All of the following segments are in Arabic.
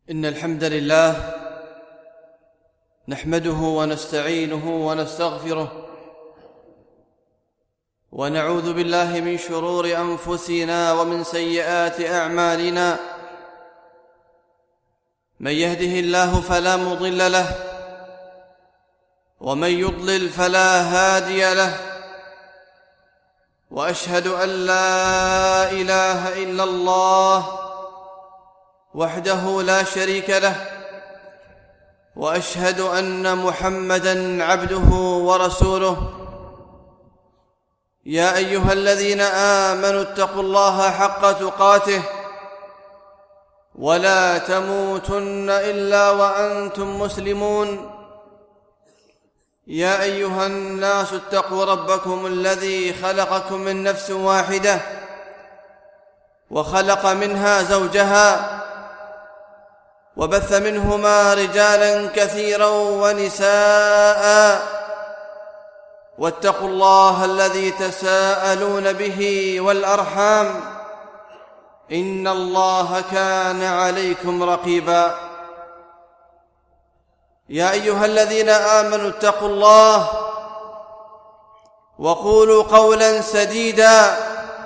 إن الحمد لله نحمده ونستعينه ونستغفره ونعوذ بالله من شرور أنفسنا ومن سيئات أعمالنا. من يهده الله فلا مضل له ومن يضلل فلا هادي له، وأشهد أن لا إله إلا الله وحده لا شريك له، وأشهد أن محمدًا عبده ورسوله. يا أيها الذين آمنوا اتقوا الله حق تقاته ولا تموتن إلا وأنتم مسلمون. يا أيها الناس اتقوا ربكم الذي خلقكم من نفس واحدة وخلق منها زوجها وبث منهما رجالا كثيرا ونساء، واتقوا الله الذي تساءلون به والأرحام، إن الله كان عليكم رقيبا. يا أيها الذين آمنوا اتقوا الله وقولوا قولا سديدا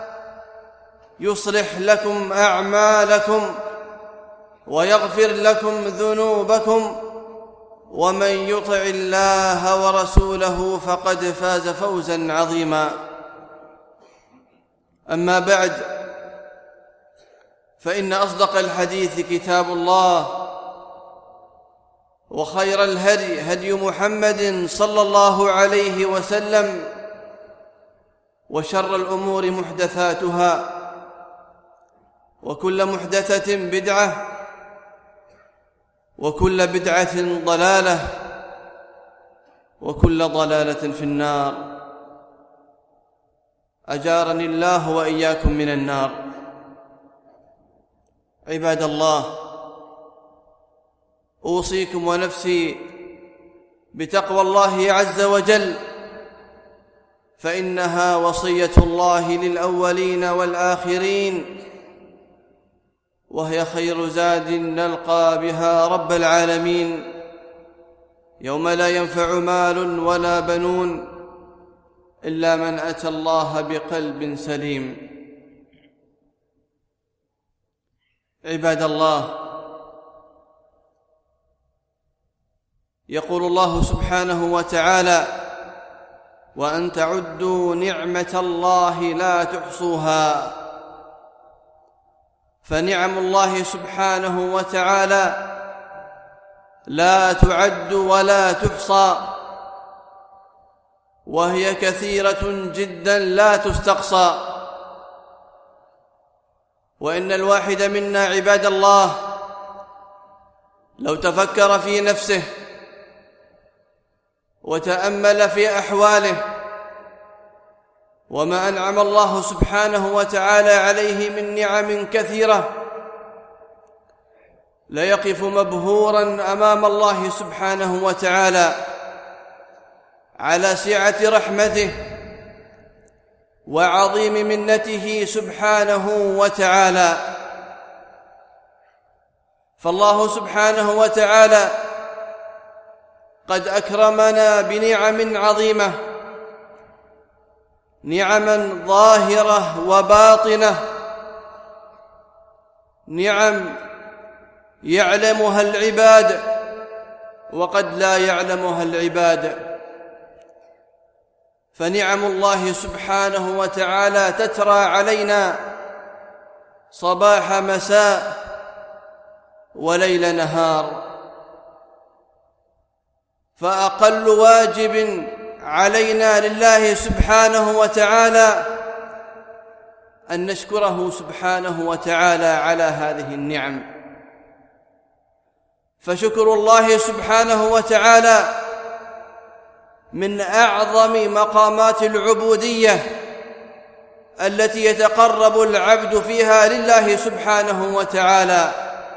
يصلح لكم أعمالكم ويغفر لكم ذنوبكم، ومن يطع الله ورسوله فقد فاز فوزا عظيما. أما بعد، فإن أصدق الحديث كتاب الله، وخير الهدي هدي محمد صلى الله عليه وسلم، وشر الأمور محدثاتها، وكل محدثة بدعة، وكل بدعة ضلالة، وكل ضلالة في النار. أجارني الله وإياكم من النار. عباد الله، أوصيكم ونفسي بتقوى الله عز وجل، فإنها وصية الله للأولين والآخرين، وهي خير زاد نلقى بها رب العالمين يوم لا ينفع مال ولا بنون إلا من أتى الله بقلب سليم. عباد الله، يقول الله سبحانه وتعالى: وأن تعدوا نعمة الله لا تحصوها. فنعم الله سبحانه وتعالى لا تعد ولا تحصى، وهي كثيرة جدا لا تستقصى. وإن الواحد منا عباد الله لو تفكر في نفسه وتأمل في أحواله وما أنعم الله سبحانه وتعالى عليه من نعم كثيرة، ليقف مبهوراً أمام الله سبحانه وتعالى على سعة رحمته وعظيم منته سبحانه وتعالى. فالله سبحانه وتعالى قد أكرمنا بنعم عظيمة، نعما ظاهرة وباطنة، نعم يعلمها العباد وقد لا يعلمها العباد. فنعم الله سبحانه وتعالى تترى علينا صباح مساء وليل نهار، فأقل واجب علينا لله سبحانه وتعالى أن نشكره سبحانه وتعالى على هذه النعم. فشكر الله سبحانه وتعالى من أعظم مقامات العبودية التي يتقرب العبد فيها لله سبحانه وتعالى.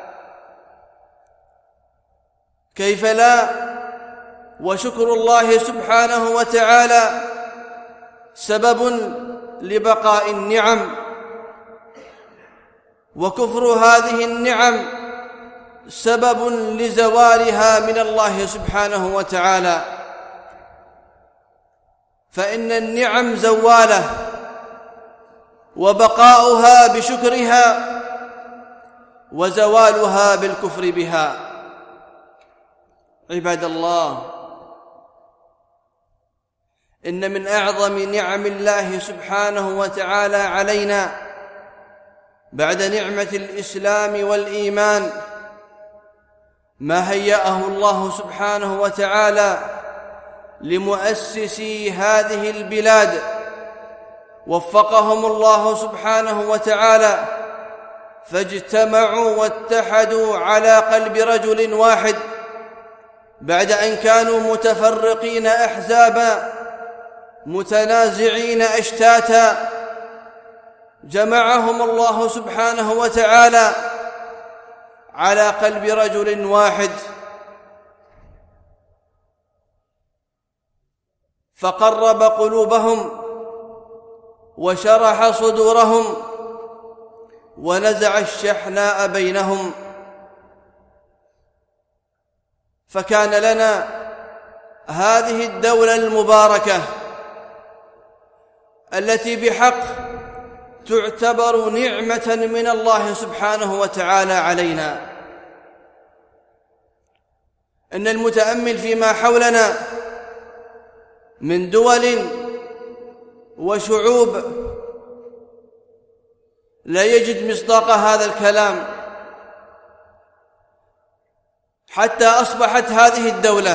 كيف لا؟ وشكر الله سبحانه وتعالى سبب لبقاء النعم، وكفر هذه النعم سبب لزوالها من الله سبحانه وتعالى، فإن النعم زوالة، وبقاؤها بشكرها، وزوالها بالكفر بها. عباد الله، إن من أعظم نعم الله سبحانه وتعالى علينا بعد نعمة الإسلام والإيمان ما هيأه الله سبحانه وتعالى لمؤسسي هذه البلاد، وفقهم الله سبحانه وتعالى فاجتمعوا واتحدوا على قلب رجل واحد بعد أن كانوا متفرقين أحزابا متنازعين أشتاتا. جمعهم الله سبحانه وتعالى على قلب رجل واحد، فقرب قلوبهم وشرح صدورهم ونزع الشحناء بينهم. فكان لنا هذه الدولة المباركة التي بحق تعتبر نعمة من الله سبحانه وتعالى علينا. إن المتأمل فيما حولنا من دول وشعوب لا يجد مصداق هذا الكلام، حتى أصبحت هذه الدولة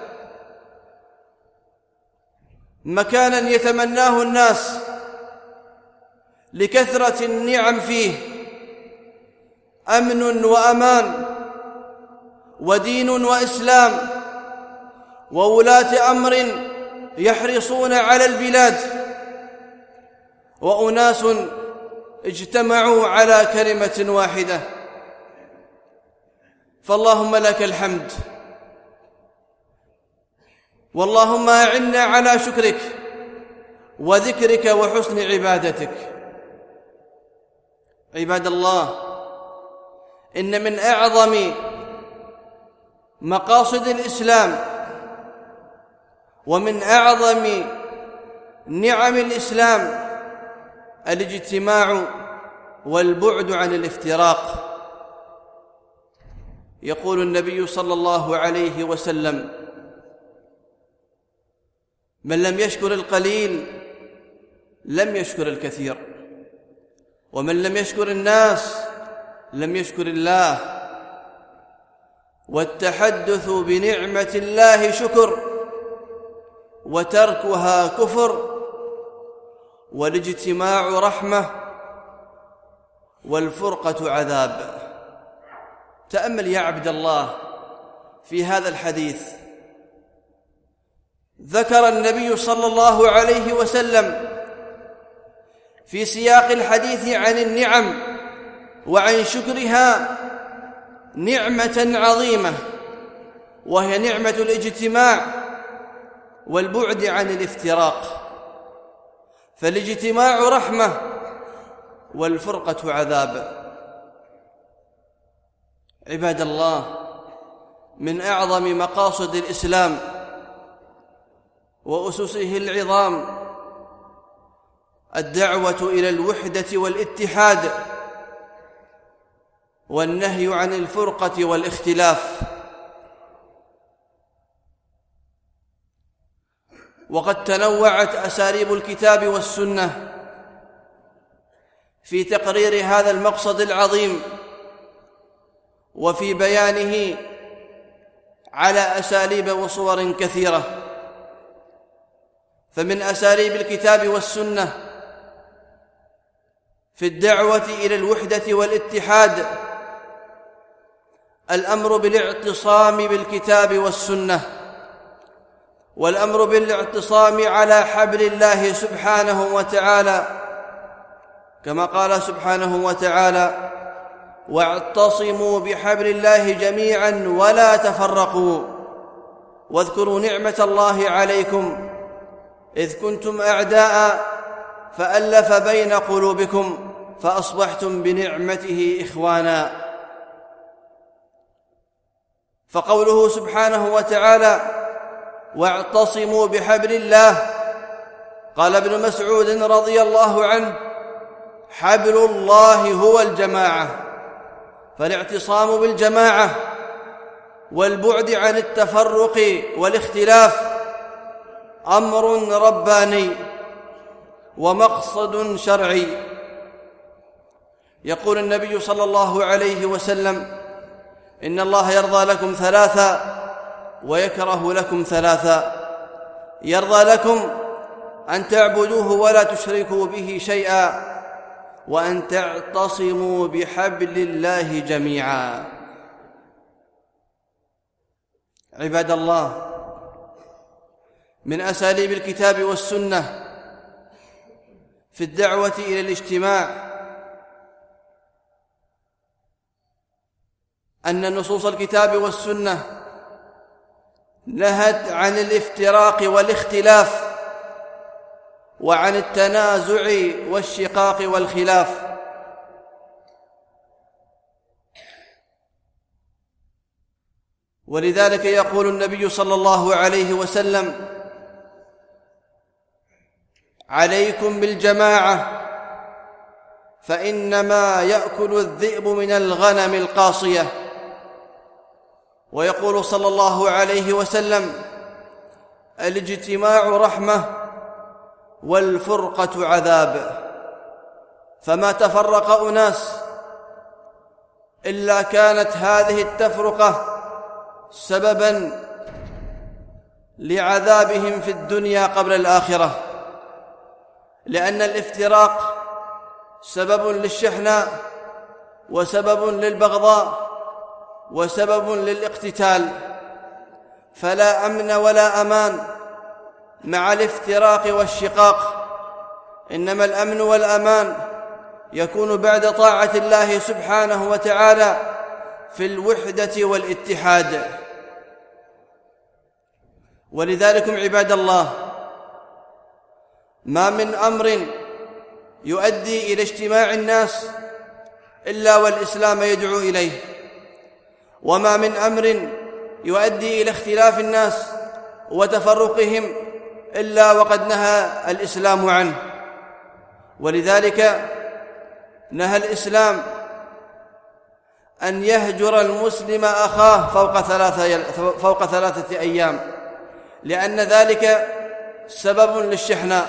مكانا يتمناه الناس لكثرة النعم فيه، أمن وأمان ودين وإسلام وولاة أمر يحرصون على البلاد، وأناس اجتمعوا على كلمة واحدة. فاللهم لك الحمد، واللهم أعنا على شكرك وذكرك وحسن عبادتك. عباد الله، إن من أعظم مقاصد الإسلام ومن أعظم نعم الإسلام الاجتماع والبعد عن الافتراق. يقول النبي صلى الله عليه وسلم: من لم يشكر القليل لم يشكر الكثير، ومن لم يشكر الناس لم يشكر الله. والتحدث بنعمة الله شكر، وتركها كفر، والاجتماع رحمة، والفرقة عذاب. تأمل يا عبد الله في هذا الحديث. ذكر النبي صلى الله عليه وسلم في سياق الحديث عن النعم وعن شكرها نعمة عظيمة، وهي نعمة الاجتماع والبعد عن الافتراق. فالاجتماع رحمة والفرقة عذاب. عباد الله، من أعظم مقاصد الإسلام وأسسه العظام الدعوة إلى الوحدة والاتحاد، والنهي عن الفرقة والاختلاف. وقد تنوعت أساليب الكتاب والسنة في تقرير هذا المقصد العظيم وفي بيانه على أساليب وصور كثيرة. فمن أساليب الكتاب والسنة في الدعوة إلى الوحدة والاتحاد الأمر بالاعتصام بالكتاب والسنة، والأمر بالاعتصام على حبل الله سبحانه وتعالى، كما قال سبحانه وتعالى: واعتصموا بحبل الله جميعا ولا تفرقوا واذكروا نعمة الله عليكم إذ كنتم أعداء فألف بين قلوبكم فأصبحتم بنعمته إخوانا. فقوله سبحانه وتعالى: واعتصموا بحبل الله، قال ابن مسعود رضي الله عنه: حبل الله هو الجماعة. فالاعتصام بالجماعة والبعد عن التفرق والاختلاف أمر رباني ومقصد شرعي. يقول النبي صلى الله عليه وسلم: إن الله يرضى لكم ثلاثا ويكره لكم ثلاثا: يرضى لكم أن تعبدوه ولا تشركوا به شيئا، وأن تعتصموا بحبل الله جميعا. عباد الله، من أساليب الكتاب والسنة في الدعوة إلى الاجتماع أن نصوص الكتاب والسنة نهت عن الافتراق والاختلاف وعن التنازع والشقاق والخلاف. ولذلك يقول النبي صلى الله عليه وسلم: عليكم بالجماعة، فإنما يأكل الذئب من الغنم القاصية. ويقول صلى الله عليه وسلم: الاجتماع رحمة والفرقة عذاب. فما تفرق أناس إلا كانت هذه التفرقة سبباً لعذابهم في الدنيا قبل الآخرة، لأن الافتراق سبب للشحناء وسبب للبغضاء وسبب للاقتتال، فلا أمن ولا أمان مع الافتراق والشقاق، إنما الأمن والأمان يكون بعد طاعة الله سبحانه وتعالى في الوحدة والاتحاد. ولذلك عباد الله، ما من أمر يؤدي إلى اجتماع الناس إلا والإسلام يدعو إليه، وما من أمر يؤدي إلى اختلاف الناس وتفرقهم إلا وقد نهى الإسلام عنه. ولذلك نهى الإسلام أن يهجر المسلم أخاه فوق 3 أيام، لأن ذلك سبب للشحناء.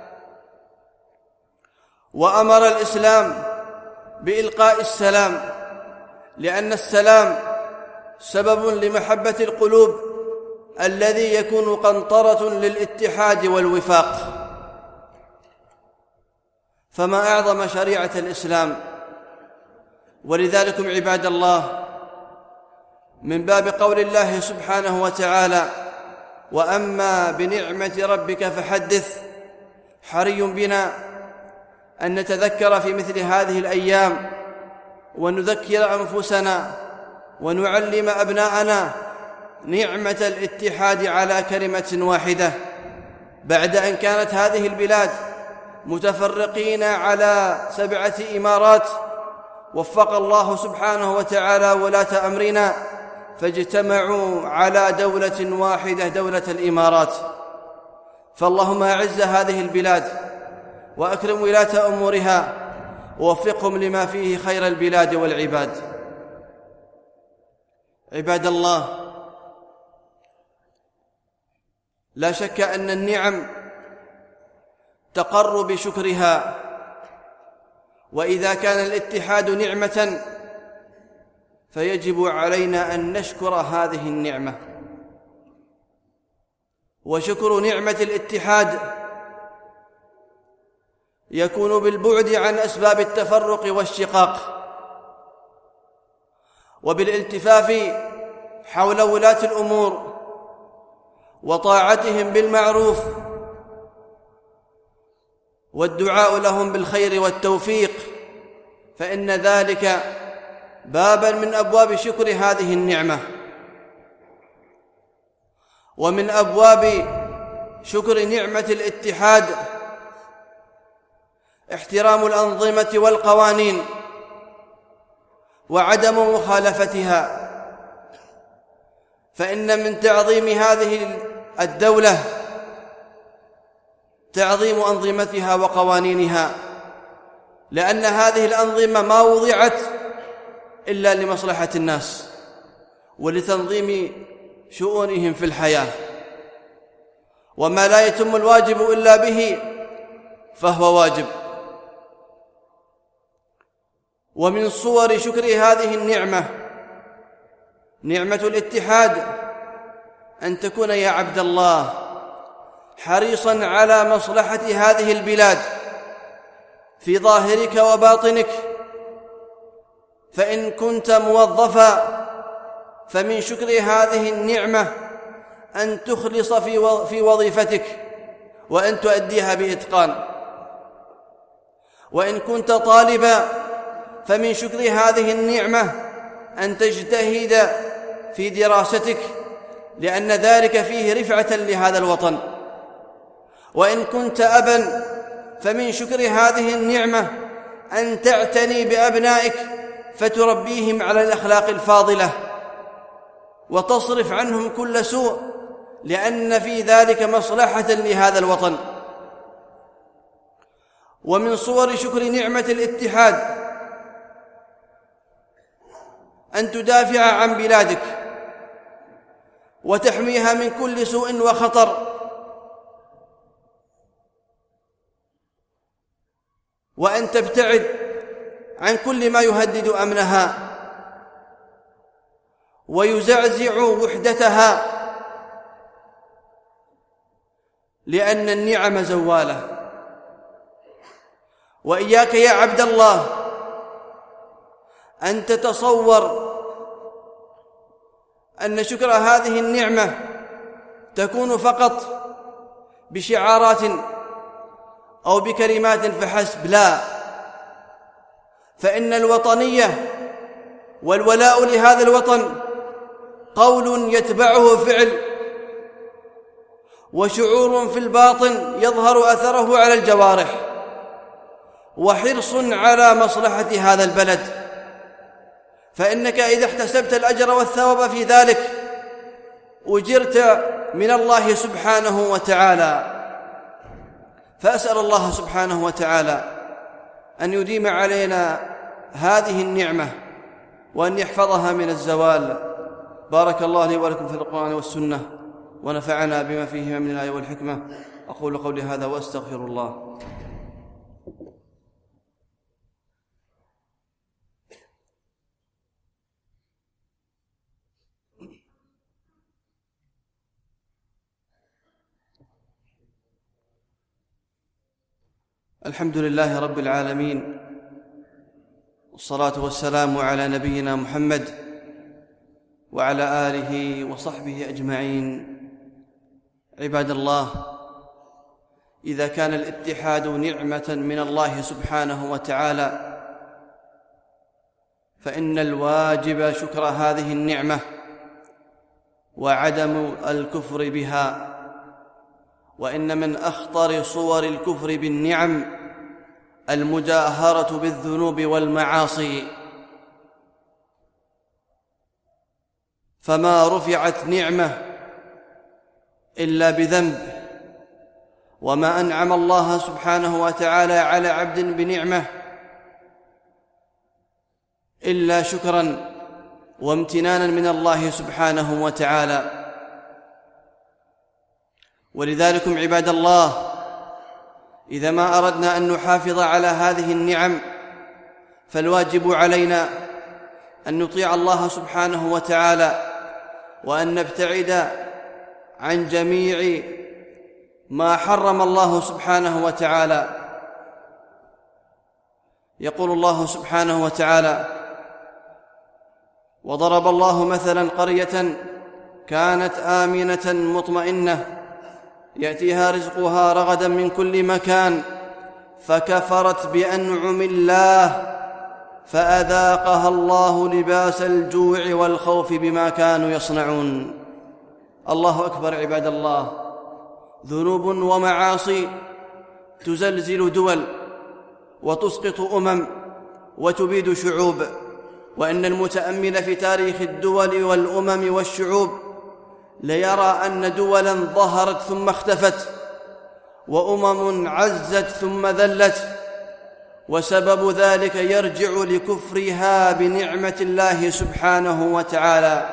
وأمر الإسلام بإلقاء السلام، لأن السلام سبب لمحبة القلوب الذي يكون قنطرة للاتحاد والوفاق. فما أعظم شريعة الإسلام. ولذلك عباد الله، من باب قول الله سبحانه وتعالى: وأما بنعمة ربك فحدث، حري بنا أن نتذكر في مثل هذه الأيام ونذكر أنفسنا ونعلم أبناءنا نعمة الاتحاد على كلمة واحدة، بعد أن كانت هذه البلاد متفرقين على 7 إمارات، وفق الله سبحانه وتعالى ولاة أمرنا فاجتمعوا على دولة واحدة، دولة الإمارات. فاللهم أعز هذه البلاد وأكرم ولاة أمورها ووفقهم لما فيه خير البلاد والعباد. عباد الله، لا شك أن النعم تقر بشكرها، وإذا كان الاتحاد نعمة فيجب علينا أن نشكر هذه النعمة. وشكر نعمة الاتحاد يكون بالبعد عن أسباب التفرق والشقاق، وبالالتفاف حول ولاة الأمور وطاعتهم بالمعروف والدعاء لهم بالخير والتوفيق، فإن ذلك بابا من أبواب شكر هذه النعمة. ومن أبواب شكر نعمة الاتحاد احترام الأنظمة والقوانين وعدم مخالفتها، فإن من تعظيم هذه الدولة تعظيم أنظمتها وقوانينها، لأن هذه الأنظمة ما وضعت إلا لمصلحة الناس ولتنظيم شؤونهم في الحياة، وما لا يتم الواجب إلا به فهو واجب. ومن صور شكر هذه النعمة، نعمة الاتحاد، أن تكون يا عبد الله حريصاً على مصلحة هذه البلاد في ظاهرك وباطنك. فإن كنت موظفاً فمن شكر هذه النعمة أن تخلص في وظيفتك وأن تؤديها بإتقان. وإن كنت طالباً فمن شكر هذه النعمة أن تجتهد في دراستك، لأن ذلك فيه رفعة لهذا الوطن. وإن كنت أباً فمن شكر هذه النعمة أن تعتني بأبنائك فتربيهم على الأخلاق الفاضلة وتصرف عنهم كل سوء، لأن في ذلك مصلحة لهذا الوطن. ومن صور شكر نعمة الاتحاد أن تدافع عن بلادك وتحميها من كل سوء وخطر، وأن تبتعد عن كل ما يهدد أمنها ويزعزع وحدتها، لأن النعم زوالة. وإياك يا عبد الله أن تتصور أن شكر هذه النعمة تكون فقط بشعارات أو بكلمات فحسب، لا، فإن الوطنية والولاء لهذا الوطن قول يتبعه فعل، وشعور في الباطن يظهر أثره على الجوارح، وحرص على مصلحة هذا البلد. فإنك إذا احتسبت الأجر والثواب في ذلك أجرت من الله سبحانه وتعالى. فأسأل الله سبحانه وتعالى أن يديم علينا هذه النعمة وأن يحفظها من الزوال. بارك الله لي ولكم في القرآن والسنة، ونفعنا بما فيهما من الآية والحكمة. أقول قولي هذا وأستغفر الله. الحمد لله رب العالمين، والصلاة والسلام على نبينا محمد وعلى آله وصحبه أجمعين. عباد الله، إذا كان الاتحاد نعمة من الله سبحانه وتعالى، فإن الواجب شكر هذه النعمة وعدم الكفر بها. وإن من أخطر صور الكفر بالنعم المجاهرة بالذنوب والمعاصي، فما رفعت نعمة إلا بذنب، وما أنعم الله سبحانه وتعالى على عبد بنعمة إلا شكرا وامتنانا من الله سبحانه وتعالى. ولذلك عباد الله، إذا ما أردنا أن نحافظ على هذه النعم فالواجب علينا أن نطيع الله سبحانه وتعالى، وأن نبتعد عن جميع ما حرم الله سبحانه وتعالى. يقول الله سبحانه وتعالى: وضرب الله مثلا قرية كانت آمنة مطمئنة يأتيها رزقها رغدا من كل مكان فكفرت بأنعم الله فأذاقها الله لباس الجوع والخوف بما كانوا يصنعون. الله أكبر عباد الله. ذنوب ومعاصي تزلزل دول وتسقط وتبيد شعوب. وإن المتأمل في تاريخ الدول والأمم والشعوب ليرى أن دولا ظهرت ثم اختفت، وأمم عزت ثم ذلت، وسبب ذلك يرجع لكفرها بنعمة الله سبحانه وتعالى.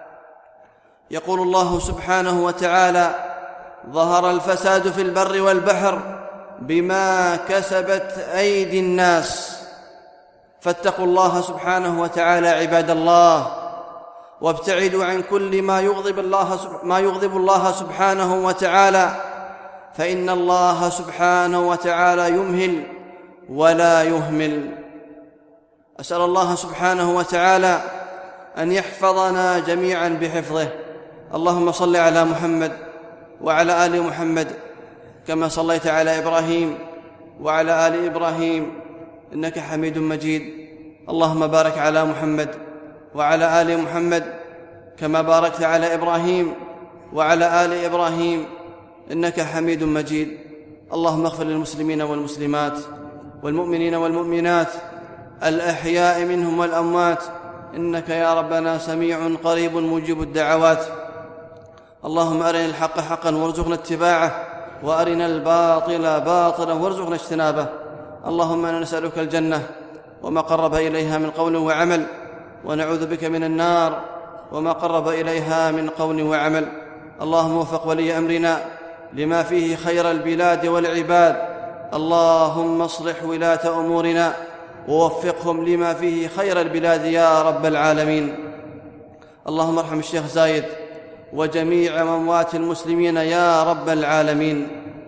يقول الله سبحانه وتعالى: ظهر الفساد في البر والبحر بما كسبت أيدي الناس. فاتقوا الله سبحانه وتعالى عباد الله، وابتعدوا عن كل ما يغضب الله سبحانه وتعالى، فإن الله سبحانه وتعالى يمهل ولا يهمل. أسأل الله سبحانه وتعالى أن يحفظنا جميعا بحفظه. اللهم صل على محمد وعلى آل محمد كما صليت على إبراهيم وعلى آل إبراهيم إنك حميد مجيد. اللهم بارك على محمد وعلى آل محمد كما باركت على إبراهيم وعلى آل إبراهيم إنك حميد مجيد. اللهم اغفر للمسلمين والمسلمات والمؤمنين والمؤمنات الأحياء منهم والأموات، إنك يا ربنا سميع قريب مجيب الدعوات. اللهم أرنا الحق حقا وارزقنا اتباعه، وأرنا الباطل باطلا وارزقنا اجتنابه. اللهم إنا نسألك الجنة وما قرب إليها من قول وعمل، ونعوذ بك من النار وما قرب إليها من قول وعمل. اللهم وفق ولي أمرنا لما فيه خير البلاد والعباد. اللهم اصلح ولاة أمورنا ووفقهم لما فيه خير البلاد يا رب العالمين. اللهم ارحم الشيخ زايد وجميع أموات المسلمين يا رب العالمين.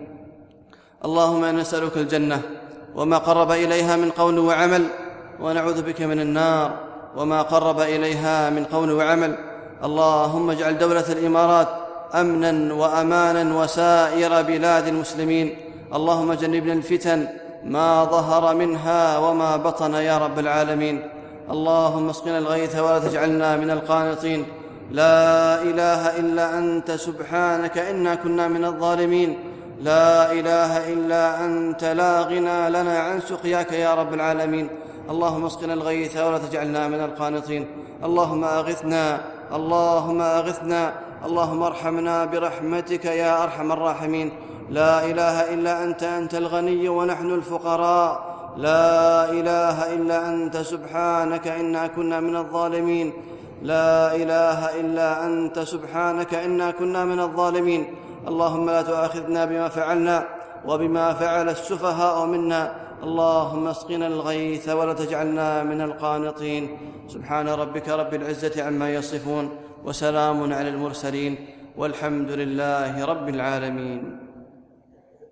اللهم إنا نسألك الجنة وما قرب إليها من قول وعمل، ونعوذ بك من النار وما قرب إليها من قول وعمل. اللهم اجعل دولة الإمارات أمنا وأمانا وسائر بلاد المسلمين. اللهم جنبنا الفتن ما ظهر منها وما بطن يا رب العالمين. اللهم اسقنا الغيث ولا تجعلنا من القانطين. لا إله إلا أنت سبحانك إنا كنا من الظالمين. لا إله إلا أنت لا غنى لنا عن سقياك يا رب العالمين. اللهم اسقنا الغيث ولا تجعلنا من القانطين. اللهم أغثنا، اللهم أغثنا، اللهم ارحمنا برحمتك يا أرحم الراحمين. لا إله إلا أنت الغني ونحن الفقراء. لا إله إلا أنت سبحانك إنا كنا من الظالمين. لا إله إلا أنت سبحانك إنا كنا من الظالمين. اللهم لا تؤاخذنا بما فعلنا وبما فعل السفهاء منا. اللهم اسقنا الغيث ولا تجعلنا من القانطين. سبحان ربك رب العزة عما يصفون، وسلام على المرسلين، والحمد لله رب العالمين.